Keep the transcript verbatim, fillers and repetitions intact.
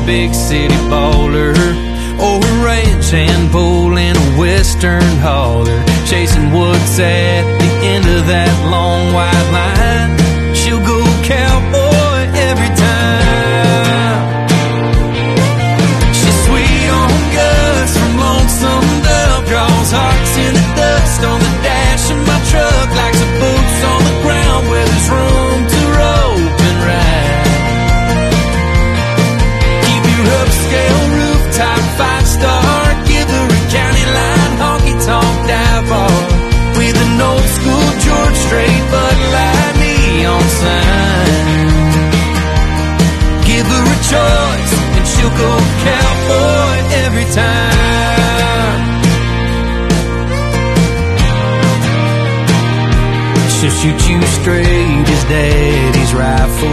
big city baller, or a ranch hand bull in a western hauler, chasing what's at the end of that long white line. She'll go cowboy every time. She's sweet on guts from Lonesome Dove, draws hearts in the dust on the dash of my truck, likes her boots on the ground where there's room to rope and ride. Keep your upscale rooftop five star, give her a county line honky tonk dive bar with an old school George Strait Bud Light neon sign. Give her a choice and she'll go cowboy every time. She'll shoot you straight as daddy's rifle.